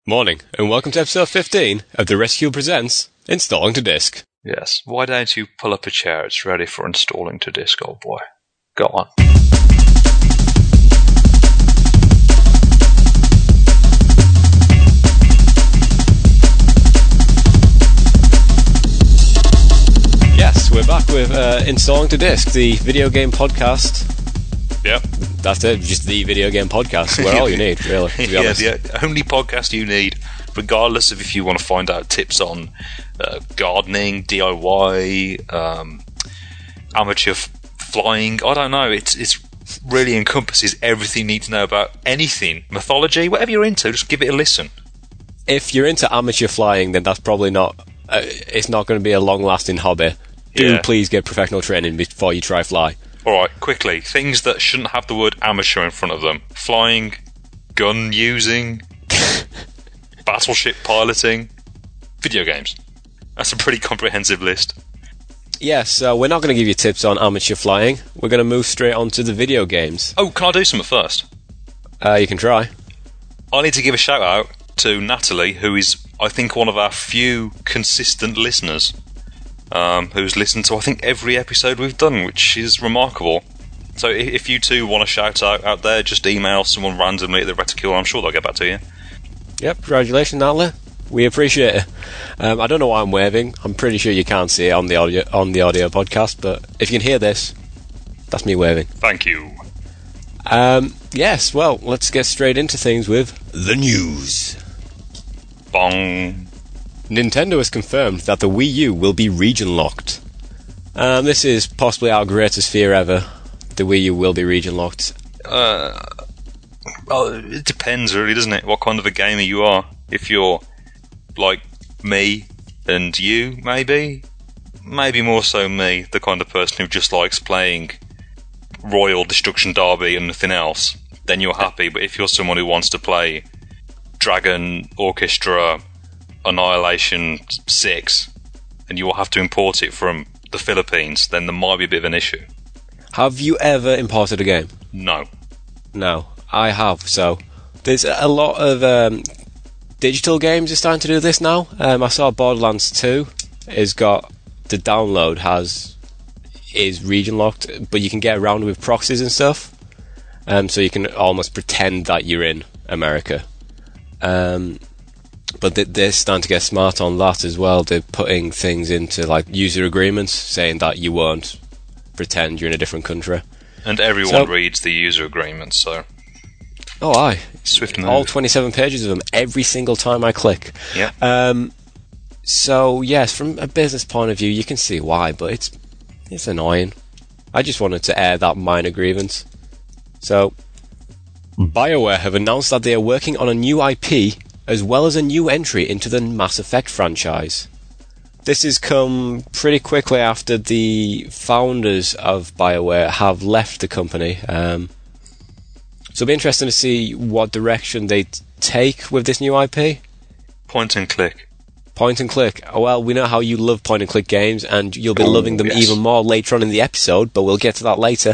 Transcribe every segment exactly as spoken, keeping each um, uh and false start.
Morning, and welcome to episode fifteen of The Rescue Presents Installing to Disk. Yes, why don't you pull up a chair? It's ready for installing to disk, old boy. Go on. Yes, we're back with uh, Installing to Disk, the video game podcast. Yep. That's it, just the video game podcast. We're all you need, really, to be Yeah, honest. the only podcast you need, regardless of if you want to find out tips on uh, gardening, D I Y, um, amateur f- flying. I don't know. It's it's really encompasses everything you need to know about anything, mythology, whatever you're into. Just give it a listen. If you're into amateur flying, then that's probably not. Uh, it's not going to be a long-lasting hobby. Do Yeah. please get professional training before you try fly. Alright, quickly. Things that shouldn't have the word amateur in front of them. Flying, gun using, battleship piloting, video games. That's a pretty comprehensive list. Yes, so we're not going to give you tips on amateur flying. We're going to move straight on to the video games. Oh, can I do something first? Uh, you can try. I need to give a shout out to Natalie, who is, I think, one of our few consistent listeners. Um, who's listened to, I think, every episode we've done, which is remarkable. So i- if you two want to shout out out there, just email someone randomly at the Reticule. I'm sure they'll get back to you. Yep, congratulations, Natalie. We appreciate it. Um, I don't know why I'm waving. I'm pretty sure you can't see it on the audio on the audio podcast, but if you can hear this, that's me waving. Thank you. Um, yes, well, let's get straight into things with the news. Bong. Nintendo has confirmed that the Wii U will be region-locked. Um, this is possibly our greatest fear ever. The Wii U will be region-locked. Uh, well, it depends, really, doesn't it? What kind of a gamer you are. If you're like me and you, maybe, maybe more so me, the kind of person who just likes playing Royal Destruction Derby and nothing else, then you're happy. But if you're someone who wants to play Dragon Orchestra Annihilation six and you will have to import it from the Philippines, then there might be a bit of an issue. Have you ever imported a game? No. No, I have. So there's a lot of um, digital games are starting to do this now. Um, I saw Borderlands two has got the download has is region locked, but you can get around with proxies and stuff. Um, so you can almost pretend that you're in America. Um, but they- they're starting to get smart on that as well. They're putting things into like user agreements saying that you won't pretend you're in a different country. And everyone So- reads the user agreements, so Oh, aye. swift move. All twenty-seven pages of them every single time I click. Yeah. Um, so, yes, from a business point of view, you can see why, but it's it's annoying. I just wanted to air that minor grievance. So, BioWare have announced that they are working on a new I P as well as a new entry into the Mass Effect franchise. This has come pretty quickly after the founders of BioWare have left the company. Um, so it'll be interesting to see what direction they t- take with this new I P. Point and click. Point and click. Well, we know how you love point and click games, and you'll be Oh, loving them yes. even more later on in the episode, but we'll get to that later.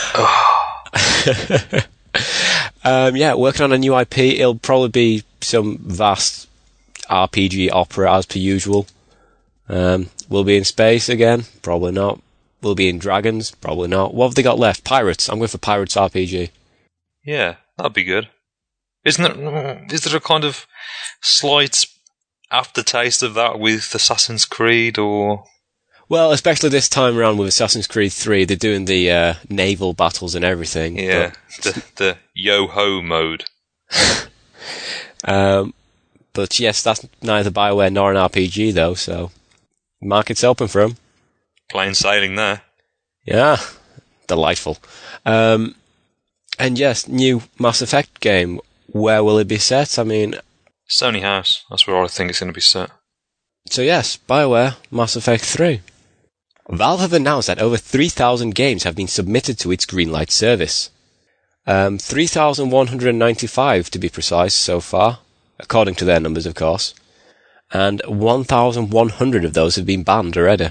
um, yeah, working on a new I P. It'll probably be some vast R P G opera as per usual. Um, will be in space again? Probably not. Will be in dragons? Probably not. What have they got left? Pirates. I'm going for Pirates R P G. Yeah, that'd be good. Isn't there, is there a kind of slight aftertaste of that with Assassin's Creed or... Well, especially this time around with Assassin's Creed three, they're doing the uh, naval battles and everything. Yeah, the, the yo-ho mode. But, um, but yes, that's neither BioWare nor an R P G, though, so market's open for them. Plain sailing there. Yeah, delightful. Um, and yes, new Mass Effect game. Where will it be set? I mean, Sony House, that's where I think it's going to be set. so yes, BioWare, Mass Effect three. Valve have announced that over three thousand games have been submitted to its Greenlight service. Um, three thousand one hundred ninety-five to be precise so far, according to their numbers, of course. And one thousand one hundred of those have been banned already.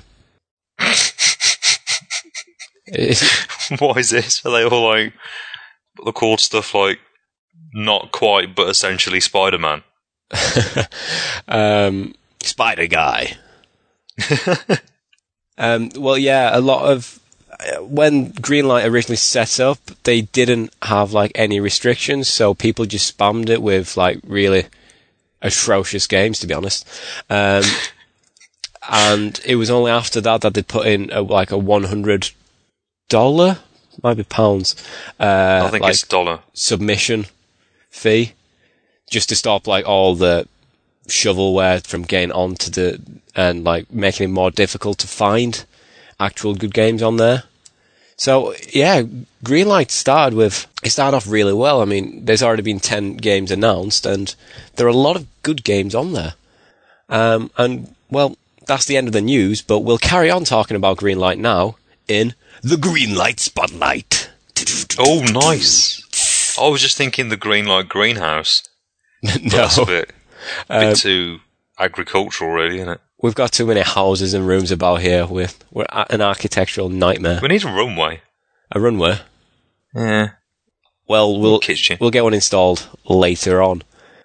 What is this? Are they all like... They're called stuff like... Not quite, but essentially Spider-Man. um, Spider Guy. um, well, yeah, a lot of when Greenlight originally set up, they didn't have like any restrictions, so people just spammed it with like really atrocious games, to be honest. Um, and it was only after that that they put in a, like a one hundred dollar, might be pounds. Uh, I think like it's dollar submission fee, just to stop like all the shovelware from getting onto the and like making it more difficult to find actual good games on there. So yeah, Greenlight started with it started off really well. I mean, there's already been ten games announced, and there are a lot of good games on there. Um, and well, that's the end of the news. But we'll carry on talking about Greenlight now in the Greenlight Spotlight. Oh, nice! I was just thinking the Greenlight Greenhouse. No, that's a bit, a bit um, too agricultural, really, isn't it? We've got too many houses and rooms about here. We're, we're an architectural nightmare. We need a runway. A runway? Yeah. Well, we'll kitchen. we'll get one installed later on.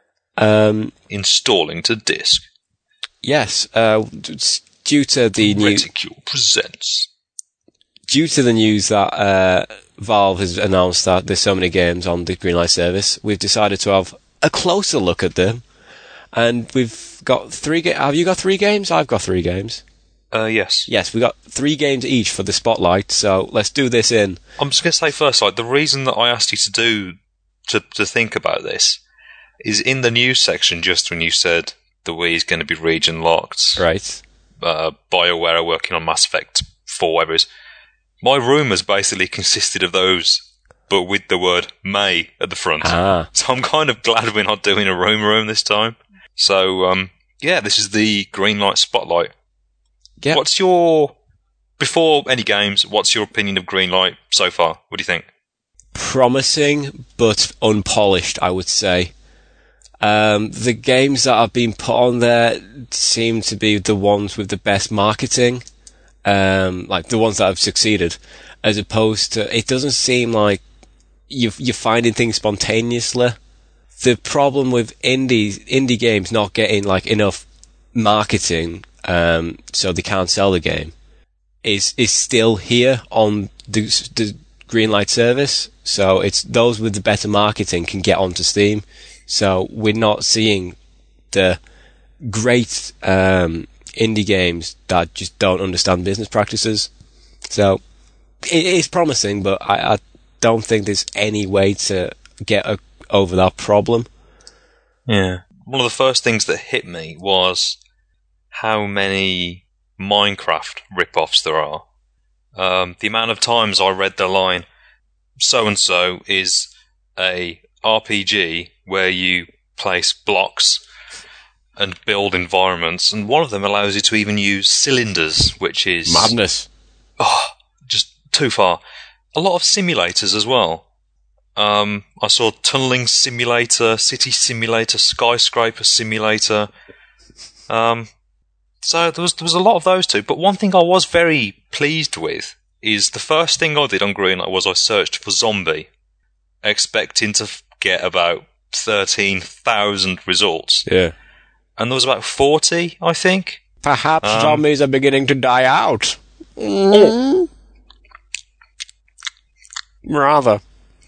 Um, Installing to disk. Yes, uh, due to the new Reticule presents. Due to the news that uh, Valve has announced that there's so many games on the Greenlight service, we've decided to have a closer look at them. And we've got three games. Have you got three games? I've got three games. Uh, yes. Yes, we've got three games each for the spotlight, so let's do this in. I'm just going to say first, like, the reason that I asked you to do, to, to think about this, is in the news section, just when you said the Wii is going to be region locked. Right. Uh, BioWare are working on Mass Effect four, whatever it is. My rumours basically consisted of those, but with the word May at the front. Ah. So I'm kind of glad we're not doing a rumour room this time. So, um, yeah, this is the Greenlight Spotlight. Yep. What's your, before any games, what's your opinion of Greenlight so far? What do you think? Promising, but unpolished, I would say. Um, the games that have been put on there seem to be the ones with the best marketing, um, like the ones that have succeeded, as opposed to, it doesn't seem like you're, you're finding things spontaneously. The problem with indie indie games not getting like enough marketing, um, so they can't sell the game, is is still here on the, the Greenlight service. So it's those with the better marketing can get onto Steam. So we're not seeing the great um, indie games that just don't understand business practices. So it is promising, but I, I don't think there's any way to get a over that problem. Yeah. One of the first things that hit me was how many Minecraft rip-offs there are. Um, the amount of times I read the line, so-and-so is a R P G where you place blocks and build environments, and one of them allows you to even use cylinders, which is... madness. Oh, just too far. A lot of simulators as well. Um, I saw tunneling simulator, city simulator, skyscraper simulator. Um, so there was there was a lot of those too. But one thing I was very pleased with is the first thing I did on Greenlight was I searched for zombie, expecting to get about thirteen thousand results. Yeah, and there was about forty, I think. Perhaps um, zombies are beginning to die out. Oh. Rather.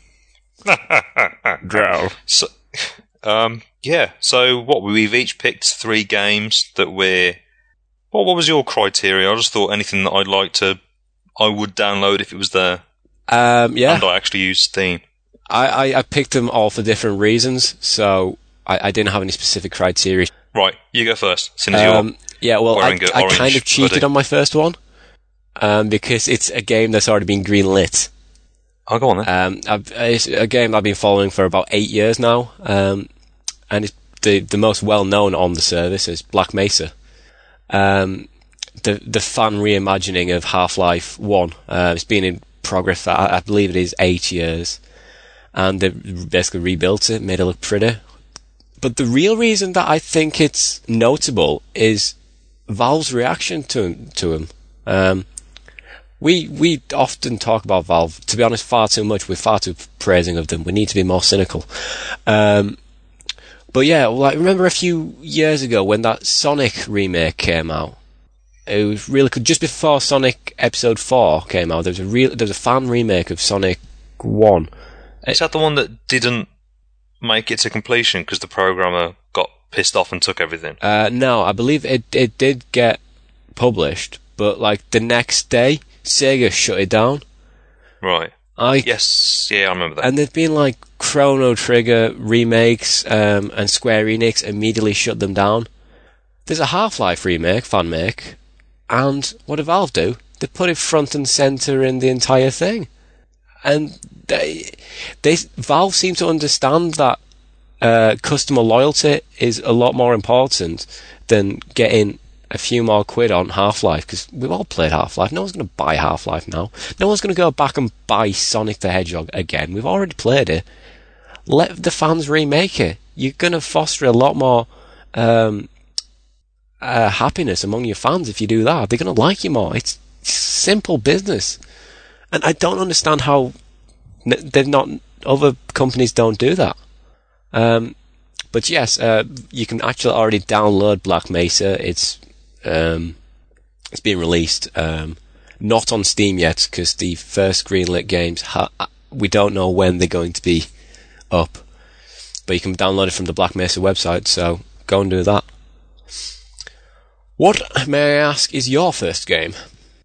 Drow. So, um, yeah. So what we've each picked three games that we're. What what was your criteria? I just thought anything that I'd like to, I would download if it was there. Um, yeah. And I actually use Steam. I, I, I picked them all for different reasons, so I, I didn't have any specific criteria. Right, you go first. Since Um, you're yeah, well, I, wearing a I orange kind of cheated hoodie. on my first one um, because it's a game that's already been greenlit. I'll go on then. Um, I've, it's a game I've been following for about eight years now, um, and it's the the most well known on the service is Black Mesa. Um, the the fan reimagining of Half-Life One. Uh, it's been in progress for I, I believe it is eight years, and they've basically rebuilt it, made it look pretty. But the real reason that I think it's notable is Valve's reaction to to him. Um, we we often talk about Valve, to be honest, far too much. We're far too praising of them. We need to be more cynical. Um, But yeah, like remember a few years ago when that Sonic remake came out? It was really good. Just before Sonic Episode Four came out, there was a real there was a fan remake of Sonic One. Is that the one that didn't make it to completion because the programmer got pissed off and took everything? Uh, no, I believe it it did get published, but like the next day, Sega shut it down. Right. I yes, yeah, I remember that. And there's been like Chrono Trigger remakes, um, and Square Enix immediately shut them down. There's a Half-Life remake, fan make, and what did Valve do? They put it front and center in the entire thing. And they, they Valve seem to understand that uh, customer loyalty is a lot more important than getting a few more quid on Half-Life, because we've all played Half-Life. No one's going to buy Half-Life now. No one's going to go back and buy Sonic the Hedgehog again. We've already played it. Let the fans remake it. You're going to foster a lot more um, uh, happiness among your fans if you do that. They're going to like you more. It's simple business. And I don't understand how they're not, other companies don't do that. Um, but yes, uh, you can actually already download Black Mesa. It's Um, it's been released, um, not on Steam yet, because the first greenlit games, ha- we don't know when they're going to be up. But you can download it from the Black Mesa website, so go and do that. What, may I ask, is your first game?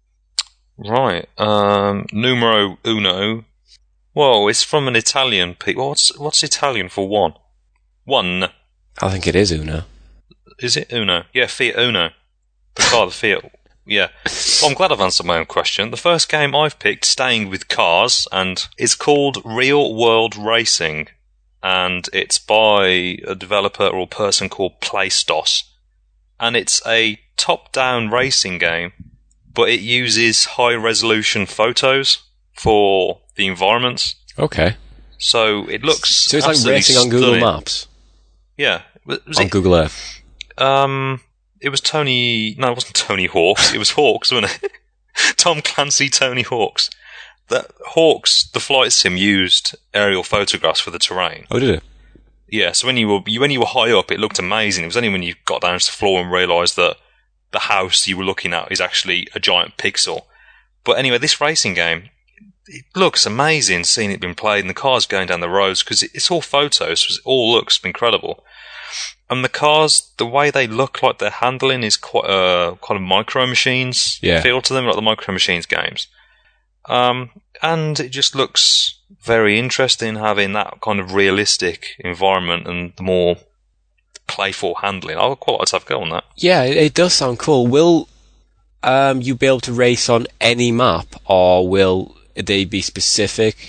Right, um, numero uno. Whoa, it's from an Italian people. What's what's Italian for one? One. I think it is Uno. Is it Uno? Yeah, Fiat Uno. The car, the Fiat. Yeah. Well, I'm glad I've answered my own question. The first game I've picked, staying with cars, and it's called Real World Racing. And it's by a developer or person called Playstos. And it's a top-down racing game, but it uses high-resolution photos for the environments. Okay. So it looks So it's like racing on Google stunning. Maps? Yeah. Was on it, Google Earth? Um... It was Tony... No, it wasn't Tony Hawk's. It was Hawks, wasn't it? Tom Clancy, Tony Hawk's. That Hawks, the flight sim, used aerial photographs for the terrain. Oh, did it? Yeah, so when you were you, when you were high up, it looked amazing. It was only when you got down to the floor and realised that the house you were looking at is actually a giant pixel. But anyway, this racing game, it looks amazing seeing it being played and the cars going down the roads, because it's all photos, so it all looks incredible. And the cars, the way they look like they're handling is quite a uh, kind of Micro Machines yeah. feel to them, like the Micro Machines games. Um, and it just looks very interesting having that kind of realistic environment and the more playful handling. I would quite like to have a go on that. Yeah, it, it does sound cool. Will um, you be able to race on any map, or will they be specific?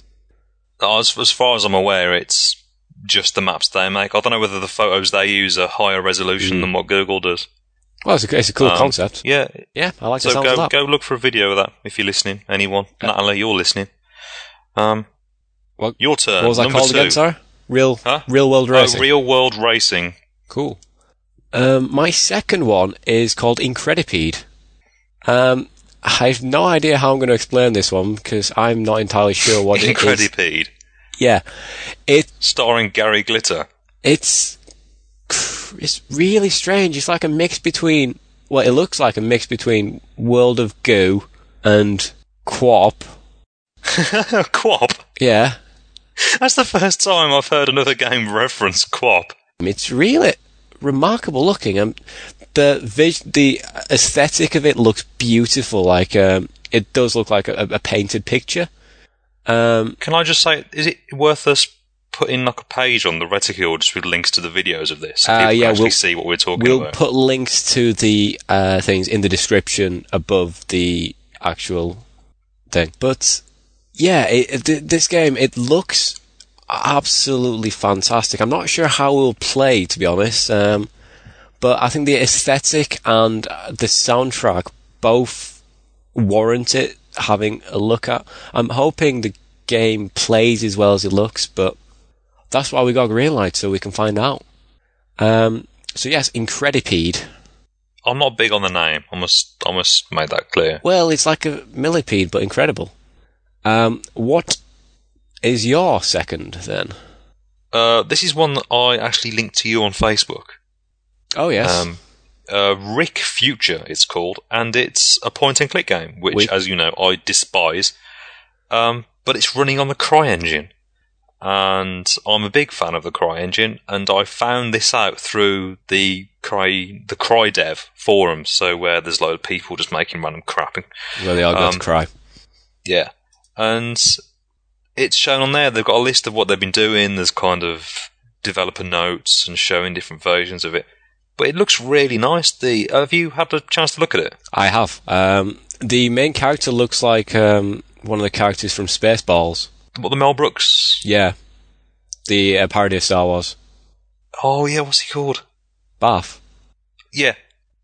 As, as far as I'm aware, it's just the maps they make. I don't know whether the photos they use are higher resolution mm. than what Google does. Well, it's a, it's a cool um, concept. Yeah. Yeah, I like so the sound go, of that. go look for a video of that if you're listening. Anyone. Uh, Natalie, you're listening. Um, what, your turn. What was that Number called two. again, sorry? Real, huh? Real World Racing. Oh, Real World Racing. Cool. Um, my second one is called Incredipede. Um, I have no idea how I'm going to explain this one, because I'm not entirely sure what it is. Incredipede. Yeah. It, starring Gary Glitter. It's it's really strange. It's like a mix between, well, it looks like a mix between World of Goo and Quap. Quap? Yeah. That's the first time I've heard another game reference Quap. It's really remarkable looking. Um, the vis- the aesthetic of it looks beautiful. Like um, it does look like a, a painted picture. Um, Can I just say, is it worth us putting like a page on the Reticule just with links to the videos of this, so uh, people yeah, can actually we'll, see what we're talking we'll about? We'll put links to the uh, things in the description above the actual thing. But yeah, it, it, this game, it looks absolutely fantastic. I'm not sure how we'll play, to be honest, um, but I think the aesthetic and the soundtrack both warrant it having a look at. I'm hoping the game plays as well as it looks, but that's why we got green light, so we can find out. Um, so yes, Incredipede. I'm not big on the name. I must, I must make that clear. Well, it's like a millipede, but incredible. Um, what is your second then? Uh, this is one that I actually linked to you on Facebook. Oh, yes. Um, uh, Rick Future, it's called, and it's a point-and-click game, which, we- as you know, I despise. Um, but it's running on the CryEngine. And I'm a big fan of the CryEngine, and I found this out through the Cry the CryDev forums, so where there's a load of people just making random crap. Well, they all got um, to cry. Yeah. And it's shown on there. They've got a list of what they've been doing. There's kind of developer notes and showing different versions of it. But it looks really nice. The have you had a chance to look at it? I have. Um, the main character looks like um, one of the characters from Spaceballs. What, the Mel Brooks? Yeah. The uh, parody of Star Wars. Oh, yeah, what's he called? Bath. Yeah.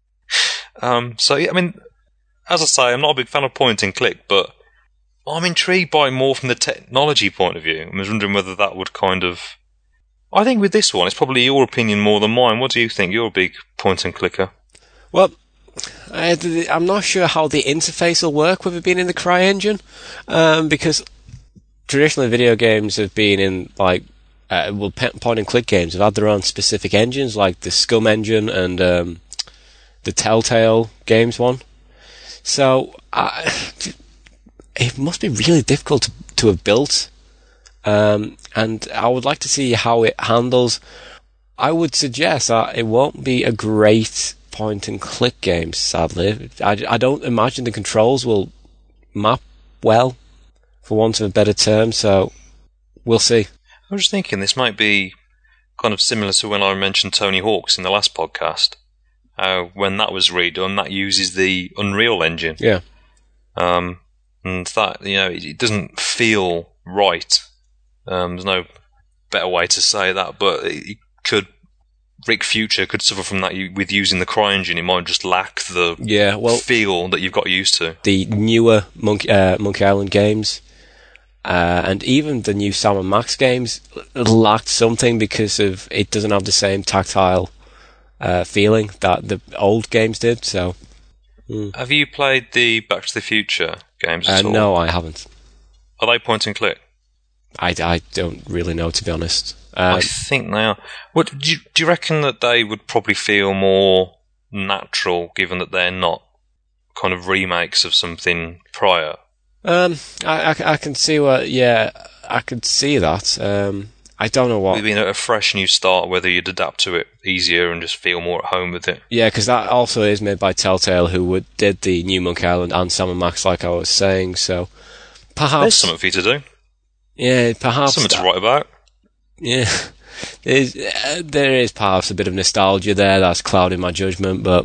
Um, so, yeah, I mean, as I say, I'm not a big fan of point and click, but I'm intrigued by it more from the technology point of view. I was wondering whether that would kind of... I think with this one, it's probably your opinion more than mine. What do you think? You're a big point and clicker. Well, I, I'm not sure how the interface will work with it being in the CryEngine, um, because traditionally video games have been in, like, uh, well, point-and-click games have had their own specific engines, like the Scum engine and um, the Telltale Games one. So, uh, it must be really difficult to, to have built, um, and I would like to see how it handles. I would suggest that it won't be a great point-and-click game, sadly. I, I don't imagine the controls will map well, for want of a better term, so we'll see. I was just thinking this might be kind of similar to when I mentioned Tony Hawk's in the last podcast. Uh, when that was redone, that uses the Unreal Engine. Yeah. Um, and that, you know, it, it doesn't feel right. Um, there's no better way to say that, but it, it could... Rick Future could suffer from that with using the CryEngine. It might just lack the yeah, well, feel that you've got used to. The newer Monkey, uh, Monkey Island games, uh, and even the new Sam and Max games, lacked something because of it doesn't have the same tactile uh, feeling that the old games did. So, mm. Have you played the Back to the Future games at uh, all? No, I haven't. Are they point and click? I, I don't really know, to be honest. Um, I think they are. What, do, you, do you reckon that they would probably feel more natural, given that they're not kind of remakes of something prior? Um, I, I, I can see what. Yeah, I could see that. Um, I don't know what. Maybe a fresh new start, whether you'd adapt to it easier and just feel more at home with it. Yeah, because that also is made by Telltale, who would, did the new Monkey Island and Sam and Max, like I was saying. So perhaps there's something for you to do. Yeah, perhaps something that, to write about. Yeah, There's, uh, there is perhaps a bit of nostalgia there that's clouding my judgment, but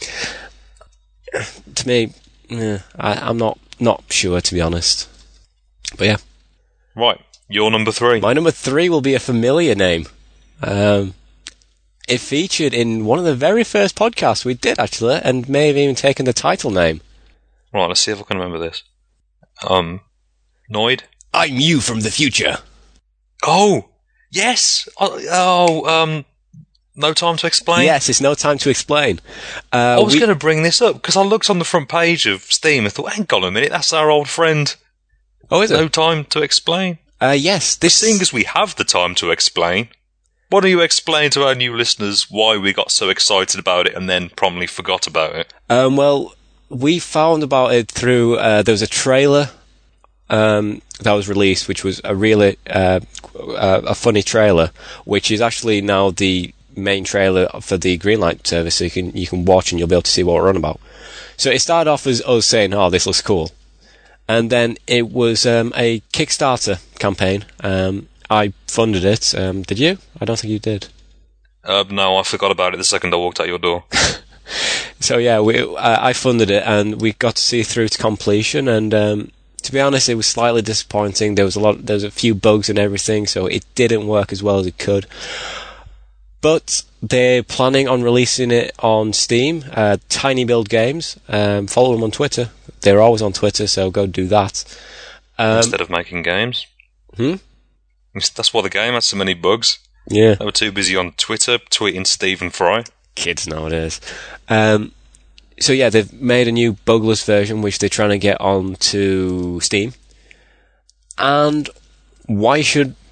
to me, yeah, I, I'm not, not sure, to be honest. But yeah. Right, your number three. My number three will be a familiar name. Um, it featured in one of the very first podcasts we did, actually, and may have even taken the title name. Right, let's see if I can remember this. Um, Noid? I'm you from the future. Oh! Yes! Oh, oh, um, No Time to Explain? Yes, it's No Time to Explain. Uh, I was we... going to bring this up, because I looked on the front page of Steam and thought, hang on a minute, that's our old friend. Oh, is it? No Time to Explain? Uh, yes. This... Seeing as we have the time to explain, why don't you explain to our new listeners why we got so excited about it and then promptly forgot about it? Um, well, we found about it through, uh, there was a trailer Um, that was released, which was a really uh, uh, a funny trailer, which is actually now the main trailer for the Greenlight service, so you can you can watch and you'll be able to see what we're on about. So it started off as us saying, "Oh, this looks cool," and then it was um, a Kickstarter campaign. Um, I funded it. Um, did you? I don't think you did. Uh, no, I forgot about it the second I walked out your door. So yeah, we uh, I funded it, and we got to see it through to completion, and. Um, To be honest, it was slightly disappointing. There was a lot, there was a few bugs and everything, so it didn't work as well as it could. But they're planning on releasing it on Steam. Uh, Tiny Build Games. Um, follow them on Twitter. They're always on Twitter, so go do that. Um, Instead of making games. Hmm? That's why the game had so many bugs. Yeah. They were too busy on Twitter tweeting Stephen Fry. Kids nowadays. Um, So yeah, they've made a new bugless version which they're trying to get onto Steam. And why should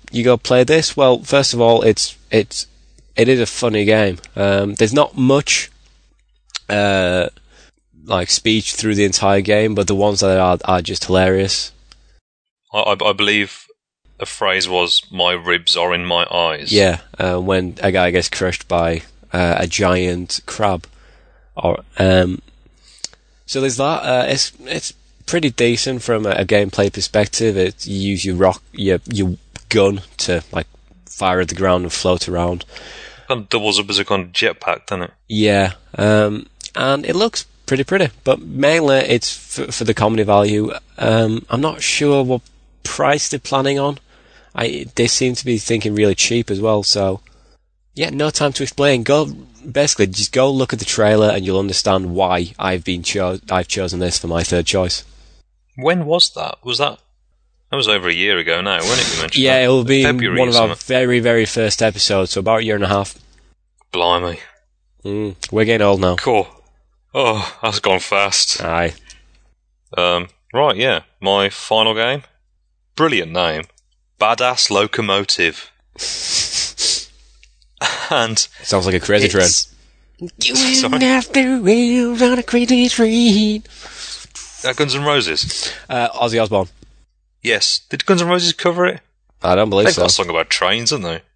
you go play this? Well, first of all, it's it's it is a funny game. Um, there's not much uh, like speech through the entire game, but the ones that are are just hilarious. I, I believe the phrase was, "My ribs are in my eyes." Yeah, uh, when a guy gets crushed by uh, a giant crab, or um, so there's that. Uh, it's it's pretty decent from a, a gameplay perspective. It, you use your rock your your gun to like fire at the ground and float around. Kind of doubles up as a kind of jetpack, doesn't it? Yeah, um, and it looks pretty pretty, but mainly it's for, for the comedy value. Um, I'm not sure what price they're planning on. I they seem to be thinking really cheap as well. So yeah, no time to explain. Go basically just go look at the trailer and you'll understand why I've been cho- I've chosen this for my third choice. When was that? Was that? That was over a year ago now, wasn't it? You mentioned yeah, that? it will be February one of our very very first episodes, so about a year and a half. Blimey, mm, we're getting old now. Cool. Oh, that's gone fast. Aye. Um. Right. Yeah. My final game. Brilliant name. Badass Locomotive. And sounds like a crazy train. You went after wheels on a crazy train. Uh, Guns N' Roses. Uh, Ozzy Osbourne. Yes. Did Guns N' Roses cover it? I don't believe They've so. They've got a song about trains, haven't they?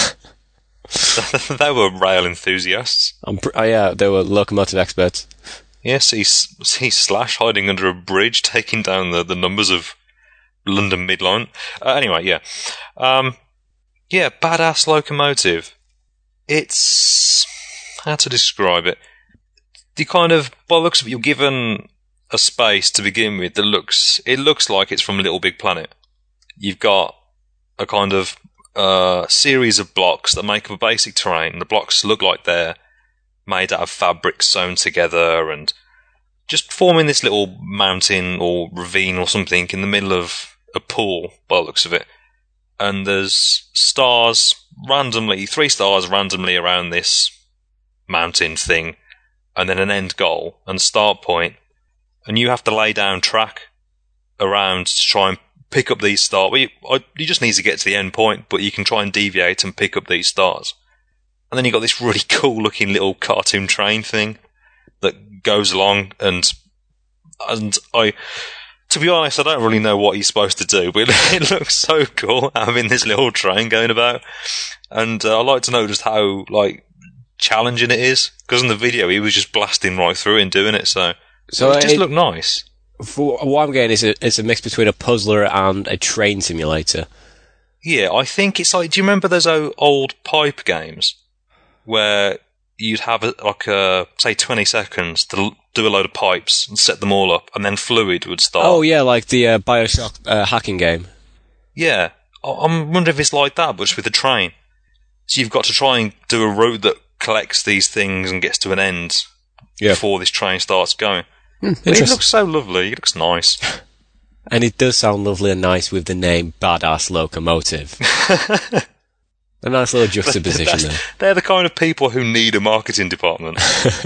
They were rail enthusiasts. I'm pr- oh, yeah, they were locomotive experts. Yes, he's he's Slash hiding under a bridge, taking down the, the numbers of London Midline. Uh, anyway, yeah. Um, yeah, Badass Locomotive. It's... how to describe it? The kind of... by the looks of it, you're given a space to begin with that looks... it looks like it's from Little Big Planet. You've got a kind of uh, series of blocks that make up a basic terrain. The blocks look like they're made out of fabric sewn together and just forming this little mountain or ravine or something in the middle of a pool, by the looks of it. And there's stars randomly, three stars randomly around this mountain thing, and then an end goal and start point. And you have to lay down track around to try and pick up these stars. Well, you, you just need to get to the end point, but you can try and deviate and pick up these stars. And then you've got this really cool looking little cartoon train thing that goes along, and and I, to be honest, I don't really know what he's supposed to do, but it looks so cool having this little train going about. And uh, I'd like to know just how like challenging it is, because in the video he was just blasting right through it and doing it, so, so it just it, looked nice. For what I'm getting is a, it's a mix between a puzzler and a train simulator. Yeah, I think it's like, do you remember those old pipe games where you'd have a, like a, say twenty seconds to do a load of pipes and set them all up, and then fluid would start? Oh yeah, like the uh, Bioshock uh, hacking game. Yeah, I'm wondering if it's like that, but just with a train. So you've got to try and do a route that collects these things and gets to an end yeah. before this train starts going. Hmm, it looks so lovely. It looks nice. And it does sound lovely and nice with the name Badass Locomotive. A nice little juxtaposition there. They're the kind of people who need a marketing department.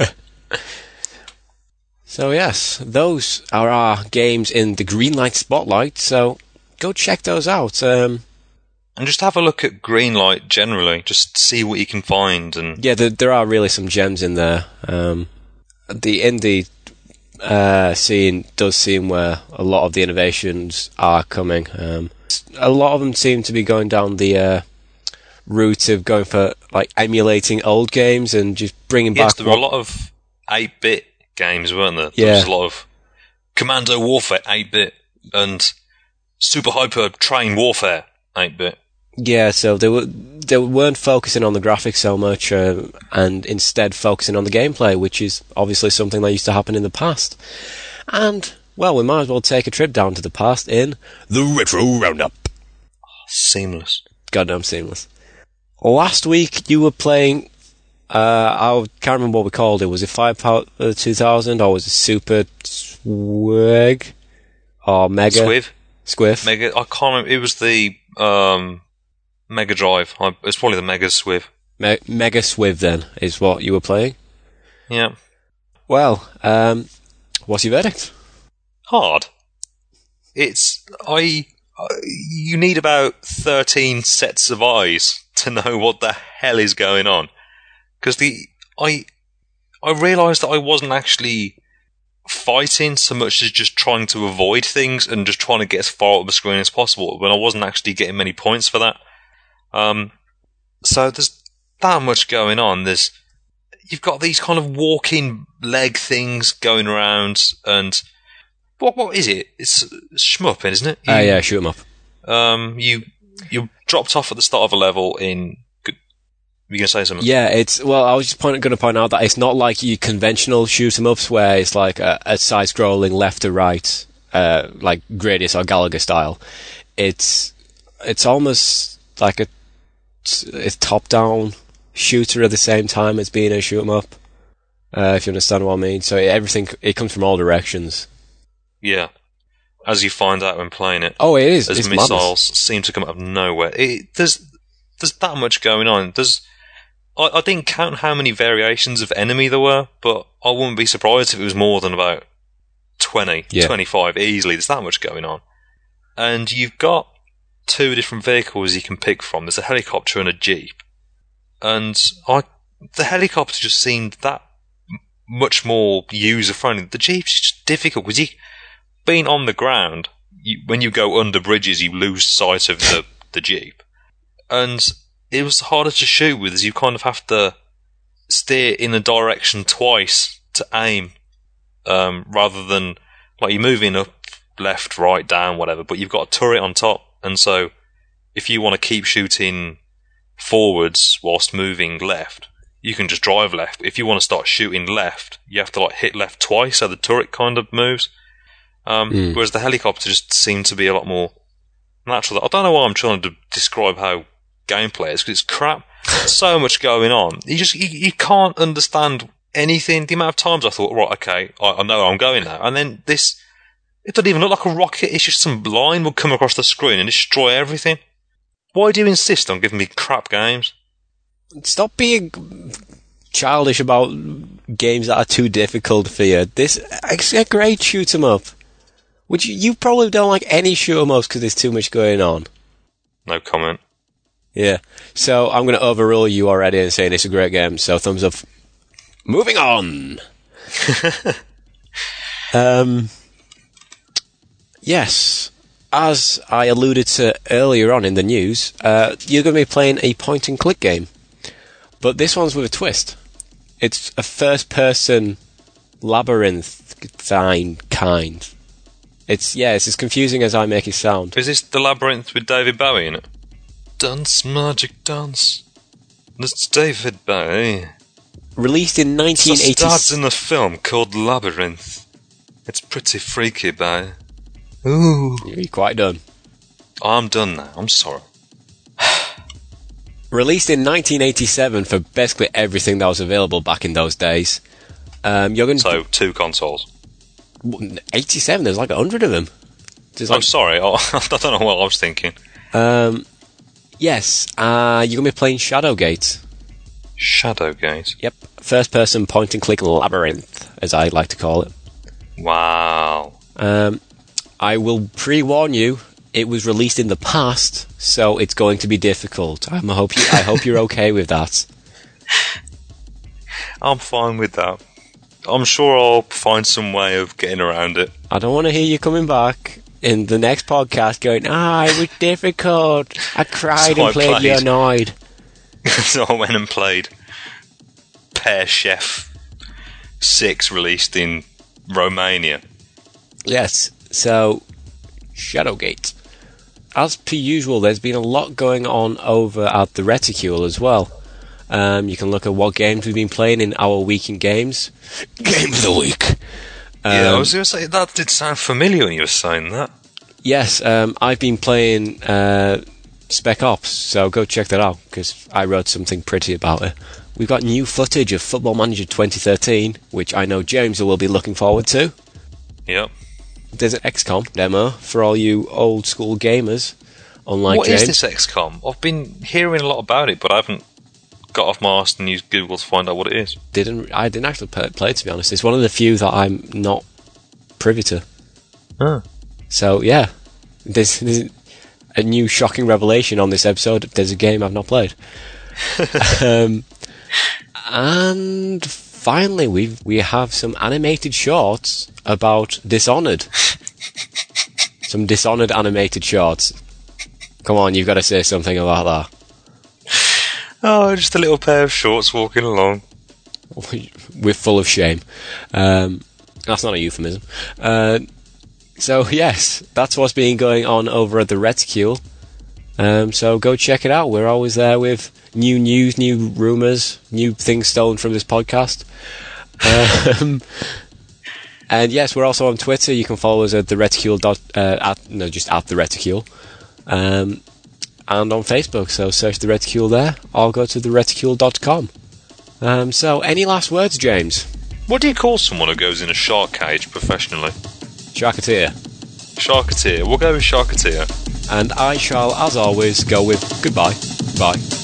So yes, those are our games in the Greenlight Spotlight, so go check those out. Um, and just have a look at Greenlight generally, just see what you can find. And yeah, there, there are really some gems in there. Um, the indie uh, scene does seem where a lot of the innovations are coming. Um, a lot of them seem to be going down the uh, route of going for like emulating old games and just bringing yes, back. There were a lot of eight-bit games, weren't there? Yeah. There was a lot of Commando Warfare eight-bit and Super Hyper Train Warfare eight-bit. Yeah, so they were they weren't focusing on the graphics so much, uh, and instead focusing on the gameplay, which is obviously something that used to happen in the past. And well, we might as well take a trip down to the past in the Retro Roundup. Oh, seamless, goddamn seamless. Last week you were playing. Uh, I can't remember what we called it. Was it Firepower two thousand or was it Super Swig or Mega Squiv? Squiff. Mega. I can't remember. It was the um. Mega Drive. It's probably the Mega Swiv. Me- Mega Swiv, then, is what you were playing? Yeah. Well, um, what's your verdict? Hard. It's... I you need about thirteen sets of eyes to know what the hell is going on. Because the I I realised that I wasn't actually fighting so much as just trying to avoid things and just trying to get as far up the screen as possible, when I wasn't actually getting many points for that. Um, so there's that much going on. There's you've got these kind of walking leg things going around, and what what is it? It's shmup, isn't it? Ah, uh, yeah, shoot 'em up. Um, you you dropped off at the start of a level in. You gonna say something? Yeah, it's well. I was just point, going to point out that it's not like your conventional shoot 'em ups where it's like a, a side-scrolling left to right, uh, like Gradius or Galaga style. It's it's almost like a, a top-down shooter at the same time as being a shoot 'em up. Uh, if you understand what I mean. So everything it comes from all directions. Yeah, as you find out when playing it. Oh, it is. As it's missiles madness. seem to come out of nowhere. It, there's there's that much going on. There's I, I didn't count how many variations of enemy there were, but I wouldn't be surprised if it was more than about twenty, yeah. twenty-five easily. There's that much going on. And you've got two different vehicles you can pick from. There's a helicopter and a jeep. And I, the helicopter just seemed that much more user-friendly. The jeep's just difficult, because you, being on the ground, you, when you go under bridges, you lose sight of the, the jeep. And it was harder to shoot with, as you kind of have to steer in a direction twice to aim, um, rather than, like, you're moving up, left, right, down, whatever, but you've got a turret on top, and so if you want to keep shooting forwards whilst moving left, you can just drive left. If you want to start shooting left, you have to, like, hit left twice, so the turret kind of moves. Um, mm. Whereas the helicopter just seemed to be a lot more natural. I don't know why I'm trying to describe how gameplay is, because it's crap. There's so much going on. You just you, you can't understand anything. The amount of times I thought, right, okay, I, I know where I'm going now, and then this, it doesn't even look like a rocket. It's just some line will come across the screen and destroy everything. Why do you insist on giving me crap games? Stop being childish about games that are too difficult for you. This is a great shoot 'em up. Which you, you probably don't like any shoot 'em ups because there's too much going on. No comment. Yeah. So I'm going to overrule you already and saying it's a great game. So thumbs up. Moving on. um. Yes. As I alluded to earlier on in the news, uh, you're going to be playing a point-and-click game. But this one's with a twist. It's a first-person labyrinthine kind. It's, yeah, it's as confusing as I make it sound. Is this the Labyrinth with David Bowie in it? Dance, magic dance. That's David Bowie. Released in nineteen eighty... It starts in a film called Labyrinth. It's pretty freaky, Bowie. Ooh. You're quite done. I'm done now, I'm sorry. Released in nineteen eighty-seven for basically everything that was available back in those days. Um, you're going so, two consoles. eighty-seven, there's like a hundred of them. Like, I'm sorry, oh, I don't know what I was thinking. Um, yes, uh, you're going to be playing Shadowgate. Shadowgate? Yep, first-person point-and-click labyrinth, as I like to call it. Wow. Um, I will pre-warn you, it was released in the past, so it's going to be difficult. I'm hope you, I hope you're okay with that. I'm fine with that. I'm sure I'll find some way of getting around it. I don't want to hear you coming back in the next podcast going, ah, it was difficult. I cried so and I played, played. You annoyed. So I went and played Pear Chef six, released in Romania. Yes, so Shadowgate. As per usual, there's been a lot going on over at the Reticule as well. Um, you can look at what games we've been playing in our week in games. Game of the week. Um, yeah, I was going to say, that did sound familiar when you were saying that. Yes, um, I've been playing uh, Spec Ops, so go check that out, because I wrote something pretty about it. We've got new footage of Football Manager twenty thirteen, which I know James will be looking forward to. Yep. There's an X COM demo for all you old school gamers, unlike what James. What is this X COM? I've been hearing a lot about it, but I haven't got off my arse and used Google to find out what it is. Didn't I didn't actually play, play it, to be honest. It's one of the few that I'm not privy to. Huh. So, yeah. There's, there's, a new shocking revelation on this episode. There's a game I've not played. um, and finally, we we have some animated shorts about Dishonored. Some Dishonored animated shorts. Come on, you've got to say something about that. Oh, just a little pair of shorts walking along. We're full of shame. Um, that's not a euphemism. Uh, so, yes, that's what's been going on over at the Reticule. Um, so go check it out. We're always there with new news, new rumours, new things stolen from this podcast. Um, and yes, we're also on Twitter. You can follow us at the Reticule. Dot, uh, at, no, just at the Reticule. Um, and on Facebook, so search the Reticule there, or go to the reticule dot com. Um, so, any last words, James? What do you call someone who goes in a shark cage professionally? Sharketeer. Sharketeer. We'll go with Sharketeer. And I shall, as always, go with goodbye. Bye.